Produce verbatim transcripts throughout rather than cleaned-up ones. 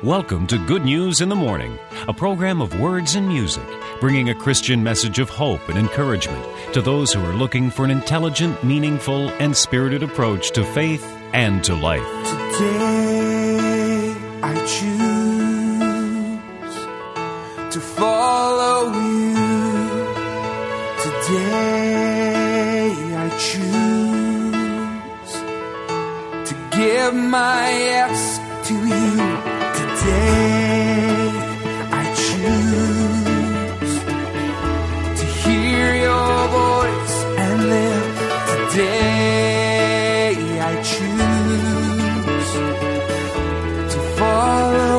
Welcome to Good News in the Morning, a program of words and music, bringing a Christian message of hope and encouragement to those who are looking for an intelligent, meaningful, and spirited approach to faith and to life. Today I choose to follow you. Today I choose to give my yes to you. Today I choose to hear your voice and live. Today I choose to follow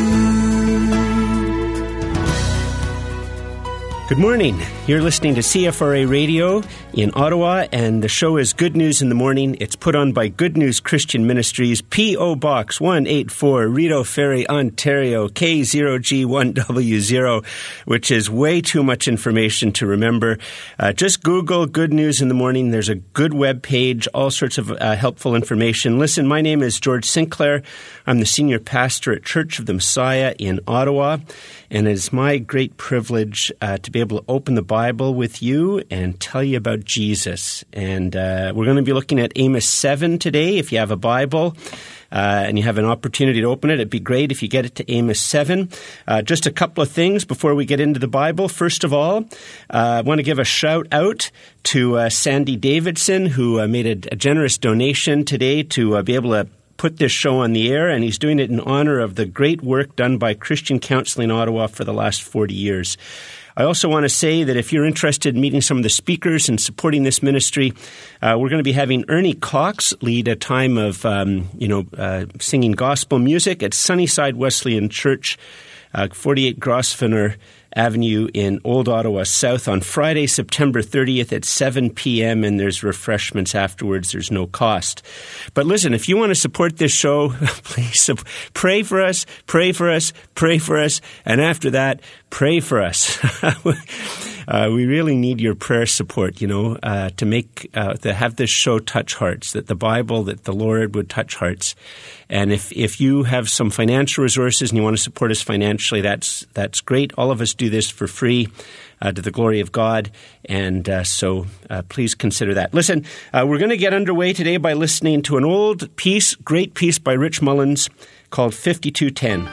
you. Good morning. You're listening to C F R A Radio in Ottawa, and the show is Good News in the Morning. It's put on by Good News Christian Ministries, P O. Box one eighty-four, Rideau Ferry, Ontario, K zero G one W zero, which is way too much information to remember. Uh, just Google Good News in the Morning. There's a good web page, all sorts of uh, helpful information. Listen, my name is George Sinclair. I'm the senior pastor at Church of the Messiah in Ottawa, and it is my great privilege uh, to be able to open the Bible with you and tell you about Jesus. And uh, we're going to be looking at Amos seven today. If you have a Bible uh, and you have an opportunity to open it, it'd be great if you get it to Amos seven. Uh, just a couple of things before we get into the Bible. First of all, uh, I want to give a shout out to uh, Sandy Davidson, who uh, made a, a generous donation today to uh, be able to put this show on the air, and he's doing it in honor of the great work done by Christian Counseling Ottawa for the last forty years. I also want to say that if you're interested in meeting some of the speakers and supporting this ministry, uh, we're going to be having Ernie Cox lead a time of, um, you know, uh, singing gospel music at Sunnyside Wesleyan Church, uh, forty-eight Grosvenor Avenue in Old Ottawa South on Friday, September thirtieth at seven p.m., and there's refreshments afterwards. There's no cost. But listen, if you want to support this show, please pray for us, pray for us, pray for us, and after that, pray for us. Uh, we really need your prayer support, you know, uh, to make, uh, to have this show touch hearts, that the Bible, that the Lord would touch hearts. And if, if you have some financial resources and you want to support us financially, that's, that's great. All of us do this for free, uh, to the glory of God. And, uh, so, uh, please consider that. Listen, uh, we're going to get underway today by listening to an old piece, great piece by Rich Mullins called fifty-two ten.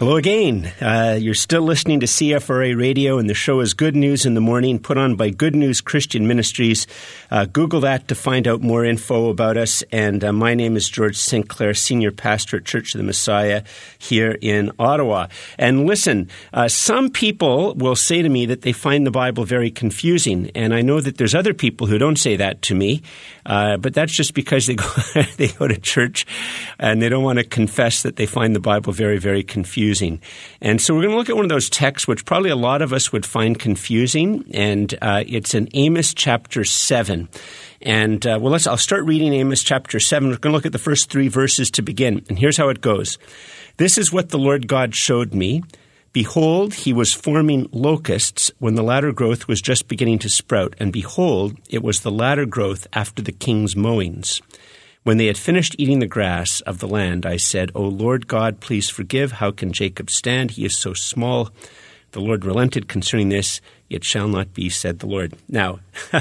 Hello again. Uh, you're still listening to C F R A Radio, and the show is Good News in the Morning, put on by Good News Christian Ministries. Uh, Google that to find out more info about us. And uh, my name is George Sinclair, Senior Pastor at Church of the Messiah here in Ottawa. And listen, uh, some people will say to me that they find the Bible very confusing, and I know that there's other people who don't say that to me, uh, but that's just because they go, they go to church and they don't want to confess that they find the Bible very, very confusing. And so we're going to look at one of those texts which probably a lot of us would find confusing, and uh, it's in Amos chapter seven. And uh, well, let's. I'll start reading Amos chapter seven. We're going to look at the first three verses to begin. And here's how it goes. This is what the Lord God showed me. Behold, he was forming locusts when the latter growth was just beginning to sprout. And behold, it was the latter growth after the king's mowings. When they had finished eating the grass of the land, I said, O Lord God, please forgive. How can Jacob stand? He is so small. The Lord relented concerning this. It shall not be, said the Lord. Now,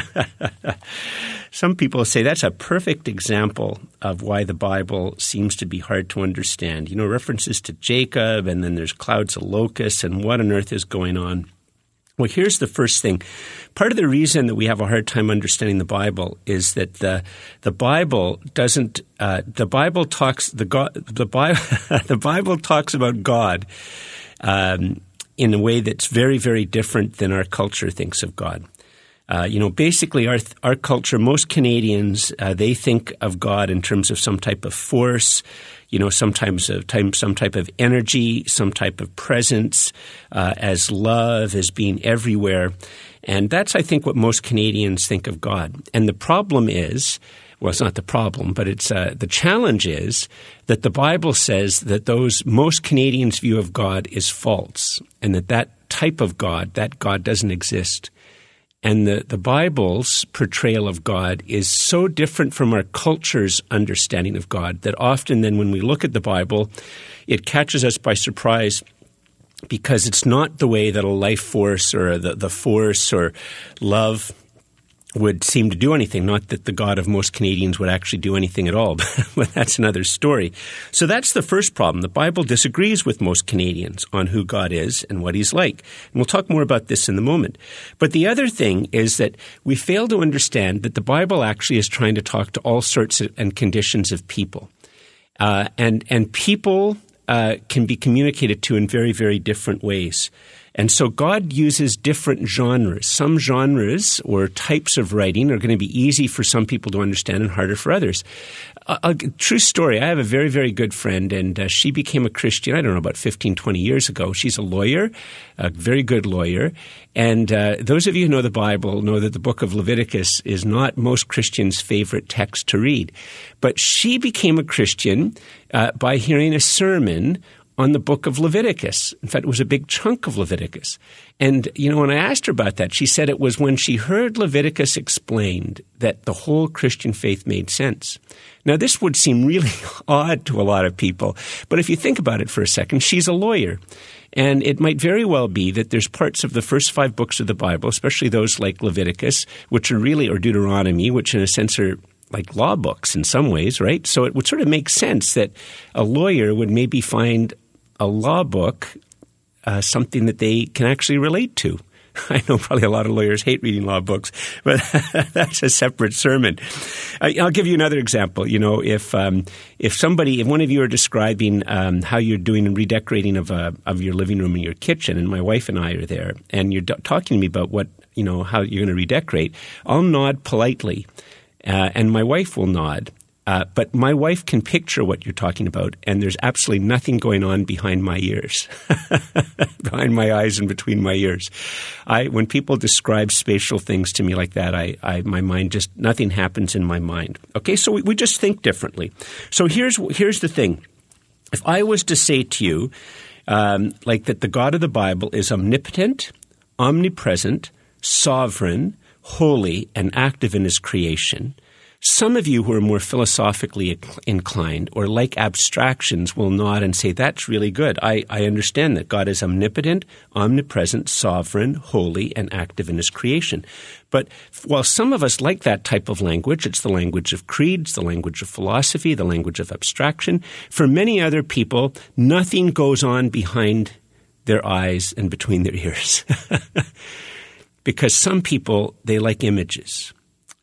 some people say that's a perfect example of why the Bible seems to be hard to understand. You know, references to Jacob, and then there's clouds of locusts, and what on earth is going on? Well, here's the first thing. Part of the reason that we have a hard time understanding the Bible is that the the Bible doesn't. Uh, the Bible talks the God. The Bible. the Bible talks about God um, in a way that's very, very different than our culture thinks of God. Uh, you know, basically, our our culture, most Canadians, uh, they think of God in terms of some type of force. You know, sometimes of time, some type of energy, some type of presence, uh, as love, as being everywhere. And that's, I think, what most Canadians think of God. And the problem is, well, it's not the problem, but it's uh, the challenge is that the Bible says that those most Canadians' view of God is false, and that that type of God, that God doesn't exist. And the, the Bible's portrayal of God is so different from our culture's understanding of God that often then when we look at the Bible, it catches us by surprise because it's not the way that a life force or the, the force or love would seem to do anything. Not that the God of most Canadians would actually do anything at all, but that's another story. So that's the first problem. The Bible disagrees with most Canadians on who God is and what he's like. And we'll talk more about this in a moment. But the other thing is that we fail to understand that the Bible actually is trying to talk to all sorts of, and conditions of people. Uh, and, and people uh, can be communicated to in very, very different ways. And so God uses different genres. Some genres or types of writing are going to be easy for some people to understand and harder for others. A, a true story, I have a very, very good friend, and uh, she became a Christian, I don't know, about fifteen, twenty years ago. She's a lawyer, a very good lawyer. And uh, those of you who know the Bible know that the book of Leviticus is not most Christians' favorite text to read. But she became a Christian uh, by hearing a sermon on the book of Leviticus. In fact, it was a big chunk of Leviticus. And, you know, when I asked her about that, she said it was when she heard Leviticus explained that the whole Christian faith made sense. Now, this would seem really odd to a lot of people, but if you think about it for a second, she's a lawyer. And it might very well be that there's parts of the first five books of the Bible, especially those like Leviticus, which are really, or Deuteronomy, which in a sense are like law books in some ways, right? So it would sort of make sense that a lawyer would maybe find a law book, uh, something that they can actually relate to. I know probably a lot of lawyers hate reading law books, but that's a separate sermon. I, I'll give you another example. You know, if um, if somebody, if one of you are describing um, how you're doing a redecorating of a, of your living room and your kitchen, and my wife and I are there, and you're d- talking to me about what, you know, how you're going to redecorate, I'll nod politely, uh, and my wife will nod. Uh, but my wife can picture what you're talking about, and there's absolutely nothing going on behind my ears, behind my eyes and between my ears. I, when people describe spatial things to me like that, I, I, my mind just, nothing happens in my mind. Okay, so we, we just think differently. So here's here's the thing. If I was to say to you, um, like that the God of the Bible is omnipotent, omnipresent, sovereign, holy, and active in his creation, Some of you who are more philosophically inclined or like abstractions will nod and say, that's really good. I, I understand that God is omnipotent, omnipresent, sovereign, holy, and active in his creation. But while some of us like that type of language, it's the language of creeds, the language of philosophy, the language of abstraction. For many other people, nothing goes on behind their eyes and between their ears. Because some people, they like images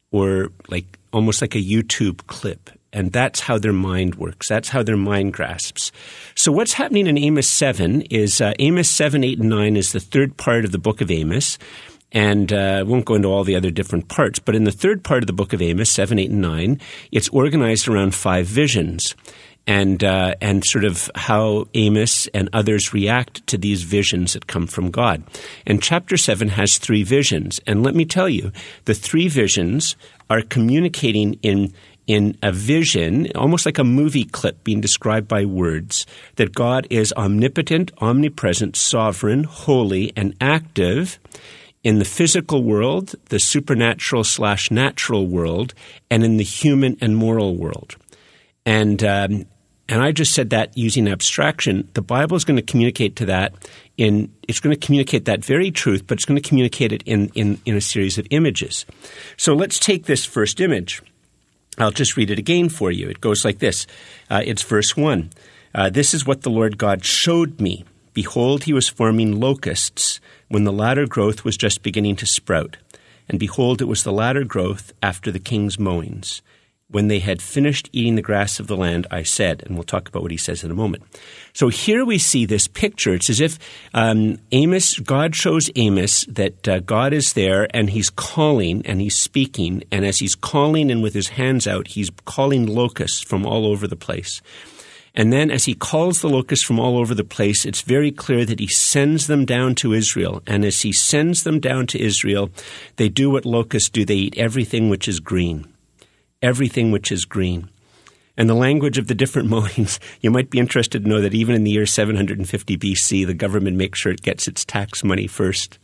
or like almost like a YouTube clip. And that's how their mind works. That's how their mind grasps. So what's happening in Amos seven is uh, Amos seven, eight, and nine is the third part of the book of Amos. And uh, I won't go into all the other different parts. But in the third part of the book of Amos, seven, eight, and nine, it's organized around five visions. And uh, and sort of how Amos and others react to these visions that come from God. And chapter seven has three visions. And let me tell you, the three visions are communicating in in a vision, almost like a movie clip being described by words, that God is omnipotent, omnipresent, sovereign, holy, and active in the physical world, the supernatural slash natural world, and in the human and moral world. And um, and I just said that using abstraction. The Bible is going to communicate to that in it's going to communicate that very truth, but it's going to communicate it in, in, in a series of images. So let's take this first image. I'll just read it again for you. It goes like this. Uh, it's verse one. Uh, this is what the Lord God showed me. Behold, he was forming locusts when the latter growth was just beginning to sprout. And behold, it was the latter growth after the king's mowings. When they had finished eating the grass of the land, I said, and we'll talk about what he says in a moment. So here we see this picture. It's as if um, Amos, God shows Amos that uh, God is there and he's calling and he's speaking. And as he's calling and with his hands out, he's calling locusts from all over the place. And then as he calls the locusts from all over the place, it's very clear that he sends them down to Israel. And as he sends them down to Israel, they do what locusts do. They eat everything which is green. Everything which is green. And the language of the different mowings, you might be interested to know that even in the year seven hundred fifty B C, the government makes sure it gets its tax money first.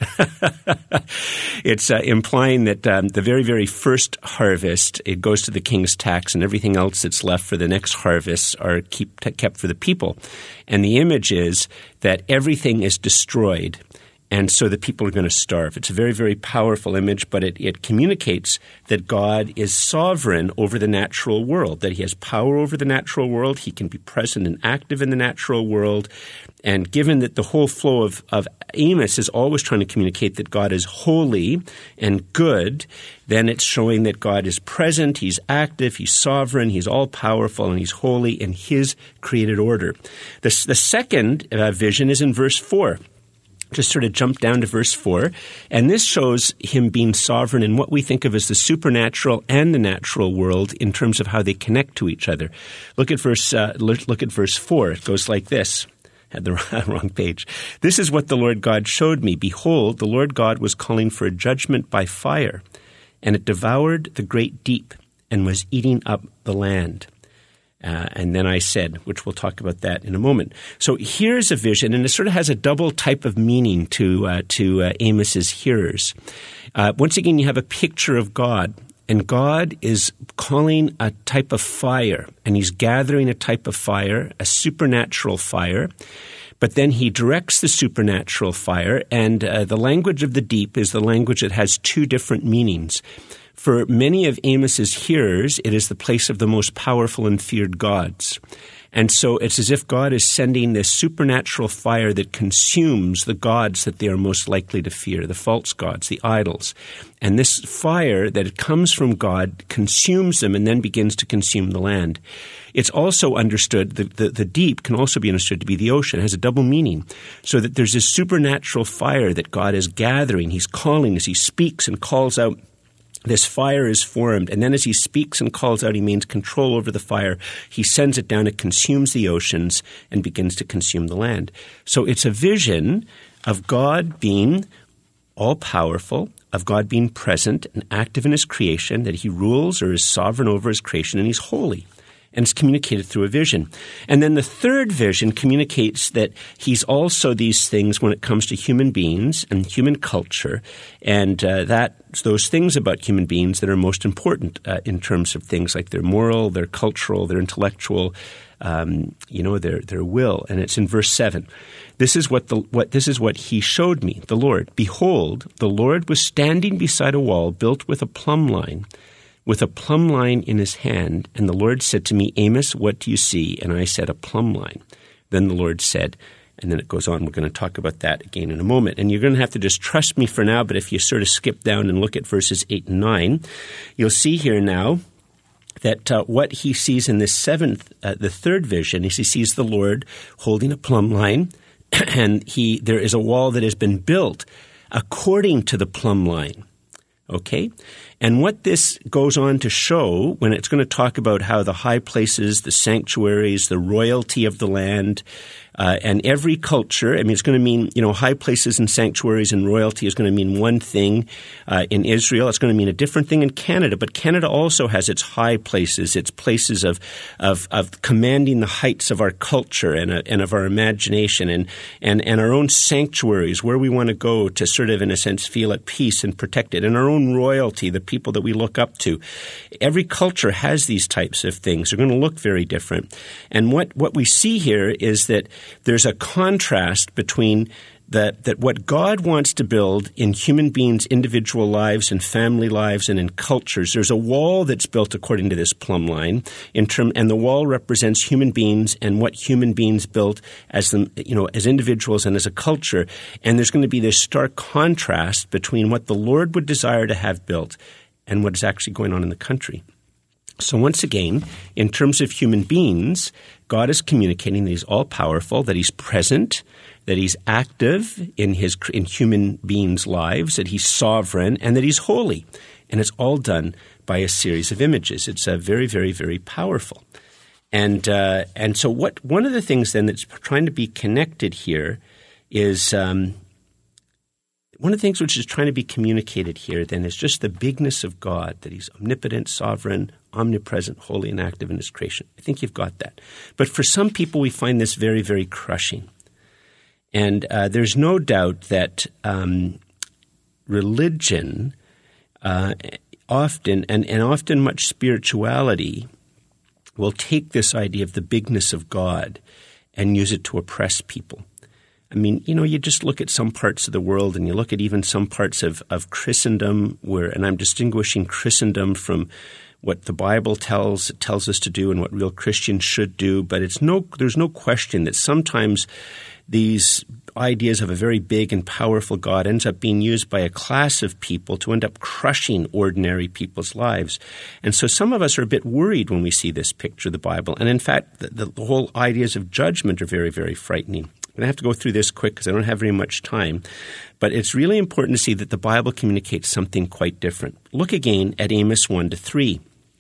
It's uh, implying that um, the very, very first harvest, it goes to the king's tax, and everything else that's left for the next harvest are keep, kept for the people. And the image is that everything is destroyed. And so the people are going to starve. It's a very, very powerful image, but it, it communicates that God is sovereign over the natural world, that he has power over the natural world. He can be present and active in the natural world. And given that the whole flow of, of Amos is always trying to communicate that God is holy and good, then it's showing that God is present, he's active, he's sovereign, he's all-powerful, and he's holy in his created order. The, the second uh, vision is in verse four. Just sort of jump down to verse four. And this shows him being sovereign in what we think of as the supernatural and the natural world in terms of how they connect to each other. Look at verse, uh, look at verse four. It goes like this. Had the wrong page. This is what the Lord God showed me. Behold, the Lord God was calling for a judgment by fire, and it devoured the great deep and was eating up the land. Uh, and then I said, which we'll talk about that in a moment. So here's a vision, and it sort of has a double type of meaning to uh, to uh, Amos's hearers. Uh, once again, you have a picture of God, and God is calling a type of fire, and he's gathering a type of fire, a supernatural fire. But then he directs the supernatural fire, and uh, the language of the deep is the language that has two different meanings. For many of Amos's hearers, it is the place of the most powerful and feared gods. And so it's as if God is sending this supernatural fire that consumes the gods that they are most likely to fear, the false gods, the idols. And this fire that comes from God consumes them and then begins to consume the land. It's also understood, the, the, the deep can also be understood to be the ocean. It has a double meaning. So that there's this supernatural fire that God is gathering. He's calling as he speaks and calls out. This fire is formed, and then as he speaks and calls out, he means control over the fire. He sends it down, it consumes the oceans, and begins to consume the land. So it's a vision of God being all-powerful, of God being present and active in his creation, that he rules or is sovereign over his creation, and he's holy. and it's communicated through a vision. And then the third vision communicates that he's also these things when it comes to human beings and human culture, and uh, that those things about human beings that are most important uh, in terms of things like their moral, their cultural, their intellectual, um, you know, their their will. And it's in verse seven. This is what the what this is what he showed me, the Lord. Behold, the Lord was standing beside a wall built with a plumb line, with a plumb line in his hand. And the Lord said to me, Amos, what do you see? And I said, a plumb line. Then the Lord said, and then it goes on. We're going to talk about that again in a moment. And you're going to have to just trust me for now. But if you sort of skip down and look at verses eight and nine, you'll see here now that uh, what he sees in this seventh, uh, the third vision, is he sees the Lord holding a plumb line, and he there is a wall that has been built according to the plumb line. Okay? And what this goes on to show, when it's going to talk about how the high places, the sanctuaries, the royalty of the land, uh, and every culture, I mean, it's going to mean, you know, high places and sanctuaries and royalty is going to mean one thing uh, in Israel. It's going to mean a different thing in Canada. But Canada also has its high places, its places of of, of commanding the heights of our culture and, uh, and of our imagination, and, and, and our own sanctuaries where we want to go to sort of, in a sense, feel at peace and protected, and our own royalty, the people that we look up to. Every culture has these types of things. They're going to look very different. And what, what we see here is that there's a contrast between that, that what God wants to build in human beings' individual lives and family lives and in cultures. There's a wall that's built according to this plumb line, in term, and the wall represents human beings and what human beings built as them, you know, as individuals and as a culture. And there's going to be this stark contrast between what the Lord would desire to have built and what is actually going on in the country. So once again, in terms of human beings, God is communicating that he's all-powerful, that he's present, that he's active in his in human beings' lives, that he's sovereign, and that he's holy. And it's all done by a series of images. It's uh, very, very, very powerful. And uh, and so what one of the things then that's trying to be connected here is um, one of the things which is trying to be communicated here then is just the bigness of God, that he's omnipotent, sovereign, omnipresent, holy, and active in his creation. I think you've got that. But for some people, we find this very, very crushing. And uh, there's no doubt that um, religion uh, often, and, and often much spirituality, will take this idea of the bigness of God and use it to oppress people. I mean, you know, you just look at some parts of the world, and you look at even some parts of, of Christendom where, and I'm distinguishing Christendom from what the Bible tells tells us to do and what real Christians should do, but it's no there's no question that sometimes these ideas of a very big and powerful God ends up being used by a class of people to end up crushing ordinary people's lives. And so some of us are a bit worried when we see this picture of the Bible. And in fact, the, the, the whole ideas of judgment are very, very frightening. I'm going to have to go through this quick because I don't have very much time. But it's really important to see that the Bible communicates something quite different. Look again at Amos one to three.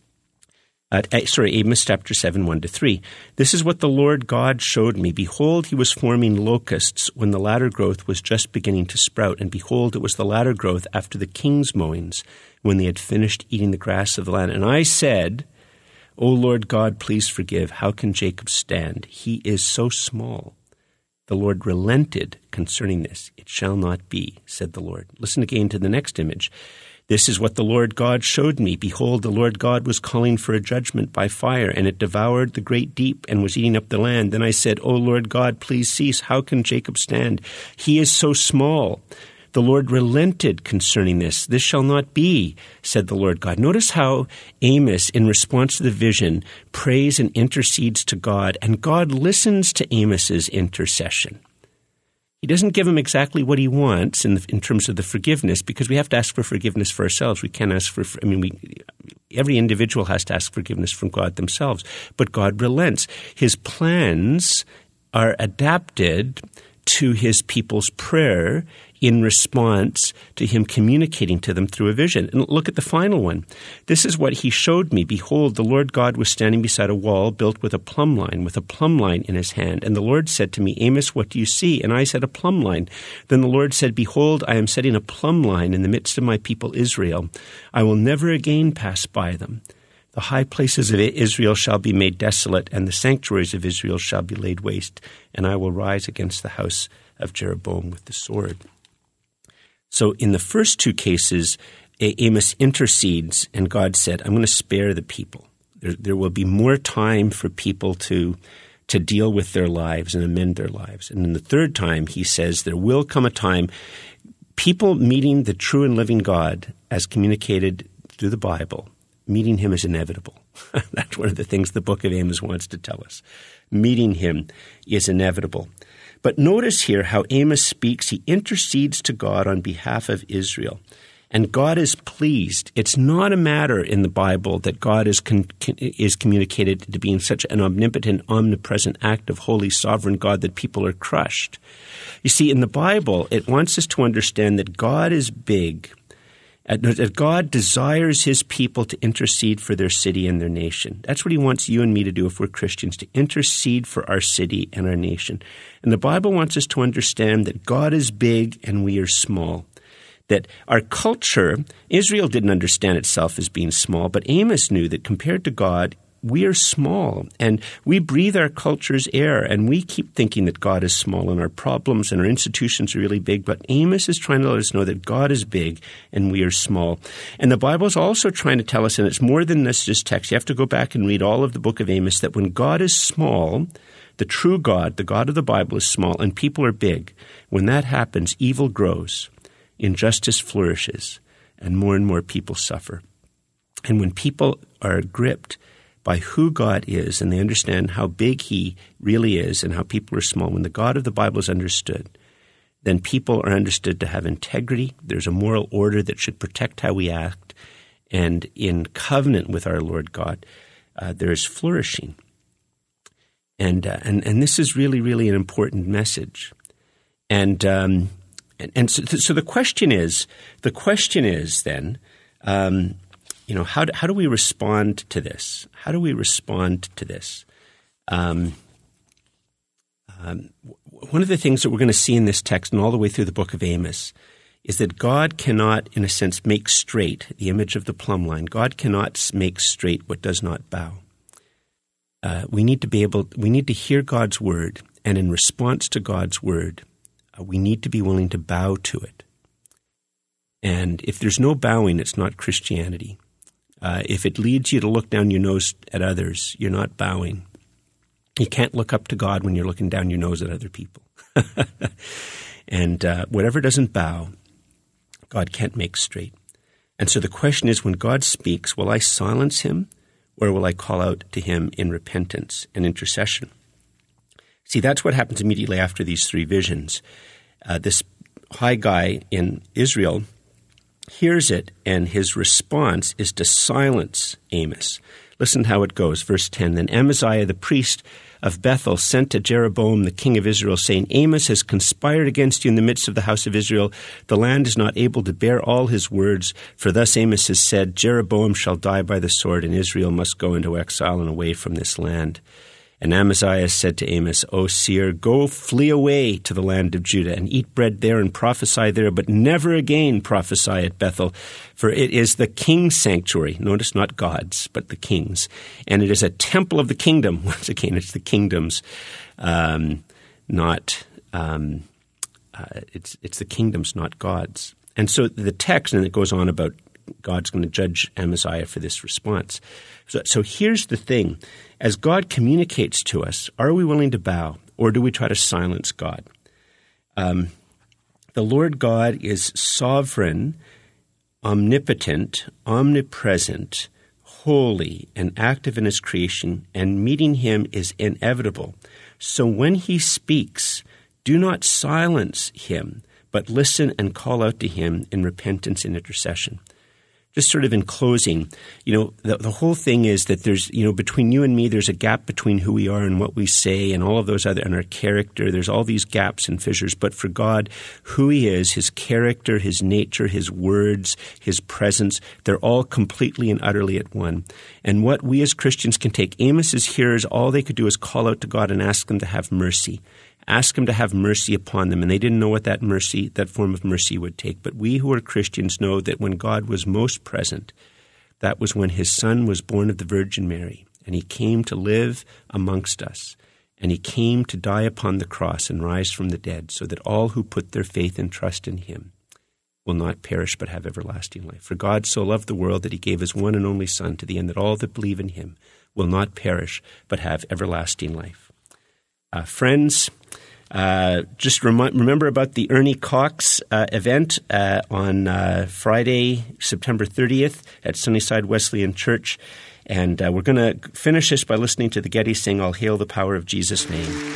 Uh, sorry, Amos chapter seven, one to three. This is what the Lord God showed me. Behold, he was forming locusts when the latter growth was just beginning to sprout. And behold, it was the latter growth after the king's mowings, when they had finished eating the grass of the land. And I said, O Lord God, please forgive. How can Jacob stand? He is so small. The Lord relented concerning this. It shall not be, said the Lord. Listen again to the next image. This is what the Lord God showed me. Behold, the Lord God was calling for a judgment by fire, and it devoured the great deep and was eating up the land. Then I said, O Lord God, please cease. How can Jacob stand? He is so small. The Lord relented concerning this. This shall not be, said the Lord God. Notice how Amos, in response to the vision, prays and intercedes to God, and God listens to Amos's intercession. He doesn't give him exactly what he wants in, the, in terms of the forgiveness, because we have to ask for forgiveness for ourselves. We can't ask for, I mean, we, every individual has to ask forgiveness from God themselves. But God relents. His plans are adapted to his people's prayer in response to him communicating to them through a vision. And look at the final one. This is what he showed me. Behold, the Lord God was standing beside a wall built with a plumb line, with a plumb line in his hand. And the Lord said to me, Amos, what do you see? And I said, a plumb line. Then the Lord said, behold, I am setting a plumb line in the midst of my people Israel. I will never again pass by them. The high places of Israel shall be made desolate, and the sanctuaries of Israel shall be laid waste, and I will rise against the house of Jeroboam with the sword. So in the first two cases, Amos intercedes, and God said, I'm going to spare the people. There, there will be more time for people to, to deal with their lives and amend their lives. And in the third time, he says, there will come a time, people meeting the true and living God as communicated through the Bible, meeting him is inevitable. That's one of the things the book of Amos wants to tell us. Meeting him is inevitable. But notice here how Amos speaks. He intercedes to God on behalf of Israel. And God is pleased. It's not a matter in the Bible that God is con- is communicated to being such an omnipotent, omnipresent, active, holy, sovereign God that people are crushed. You see, in the Bible, it wants us to understand that God is big, that God desires his people to intercede for their city and their nation. That's what he wants you and me to do if we're Christians, to intercede for our city and our nation. And the Bible wants us to understand that God is big and we are small. That our culture, Israel didn't understand itself as being small, but Amos knew that compared to God, we are small, and we breathe our culture's air, and we keep thinking that God is small, and our problems and our institutions are really big. But Amos is trying to let us know that God is big, and we are small. And the Bible is also trying to tell us, and it's more than this just text. You have to go back and read all of the book of Amos, that when God is small, the true God, the God of the Bible, is small, and people are big. When that happens, evil grows, injustice flourishes, and more and more people suffer. And when people are gripped by who God is, and they understand how big he really is and how people are small, when the God of the Bible is understood, then people are understood to have integrity. There's a moral order that should protect how we act. And in covenant with our Lord God, uh, there is flourishing. And, uh, and and this is really, really an important message. And um, and, and so, so the question is, the question is then, um, you know, how do, how do we respond to this? How do we respond to this? Um, um, one of the things that we're going to see in this text and all the way through the book of Amos is that God cannot, in a sense, make straight the image of the plumb line. God cannot make straight what does not bow. Uh, we need to be able, we need to hear God's word, and in response to God's word, uh, we need to be willing to bow to it. And if there's no bowing, it's not Christianity. Uh, if it leads you to look down your nose at others, you're not bowing. You can't look up to God when you're looking down your nose at other people. And uh, whatever doesn't bow, God can't make straight. And so the question is, when God speaks, will I silence him, or will I call out to him in repentance and intercession? See, that's what happens immediately after these three visions. Uh, this high guy in Israel hears it, and his response is to silence Amos. Listen how it goes. Verse ten, Then Amaziah the priest of Bethel sent to Jeroboam the king of Israel, saying, Amos has conspired against you in the midst of the house of Israel. The land is not able to bear all his words. For thus Amos has said, Jeroboam shall die by the sword, and Israel must go into exile and away from this land. And Amaziah said to Amos, O seer, go flee away to the land of Judah, and eat bread there and prophesy there, but never again prophesy at Bethel, for it is the king's sanctuary. Notice, not God's, but the king's. And it is a temple of the kingdom. Once again, it's the kingdom's, um, not um, uh, it's it's the kingdom's, not God's. And so the text, and it goes on about God's going to judge Amaziah for this response. So, so here's the thing. As God communicates to us, are we willing to bow, or do we try to silence God? Um, the Lord God is sovereign, omnipotent, omnipresent, holy, and active in his creation, and meeting him is inevitable. So when he speaks, do not silence him, but listen and call out to him in repentance and intercession. Just sort of in closing, you know, the, the whole thing is that there's, you know, between you and me, there's a gap between who we are and what we say and all of those other, and our character. There's all these gaps and fissures. But for God, who he is, his character, his nature, his words, his presence, they're all completely and utterly at one. And what we as Christians can take, Amos's hearers, all they could do is call out to God and ask him to have mercy. Ask him to have mercy upon them. And they didn't know what that mercy, that form of mercy would take. But we who are Christians know that when God was most present, That was when his son was born of the Virgin Mary, and he came to live amongst us. And he came to die upon the cross and rise from the dead, so that all who put their faith and trust in him will not perish but have everlasting life. For God so loved the world that he gave his one and only Son, to the end that all that believe in him will not perish but have everlasting life. Uh, friends, uh, just rem- remember about the Ernie Cox uh, event uh, on uh, Friday, September thirtieth at Sunnyside Wesleyan Church. And uh, we're going to finish this by listening to the Getty sing, "I'll Hail the Power of Jesus' Name."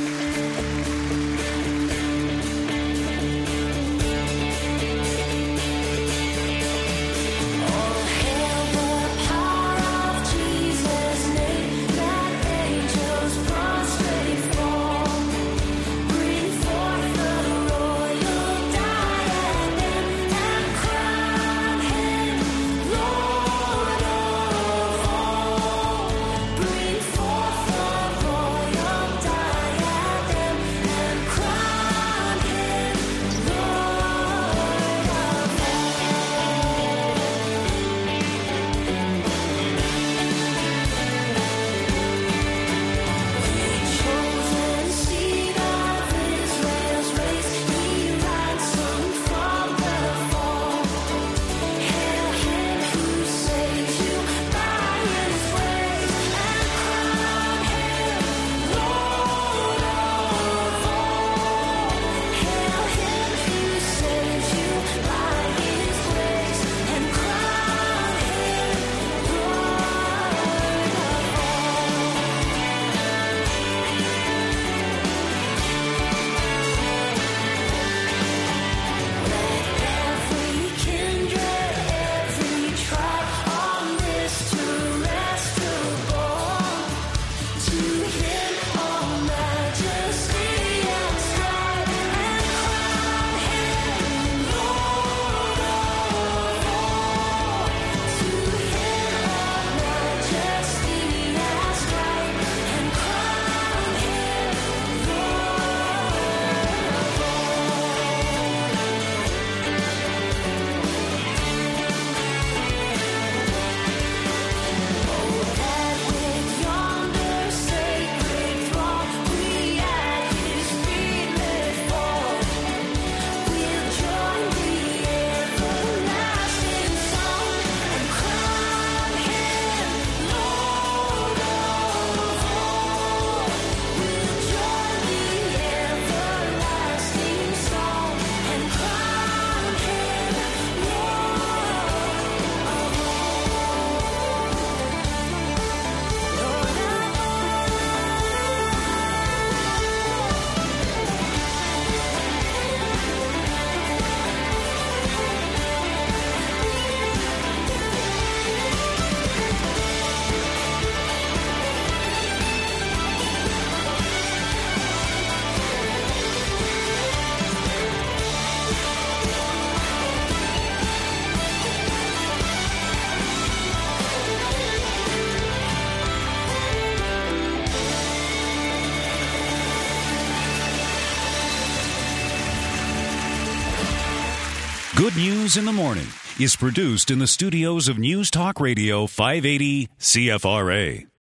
Good News in the Morning is produced in the studios of News Talk Radio five eighty C F R A.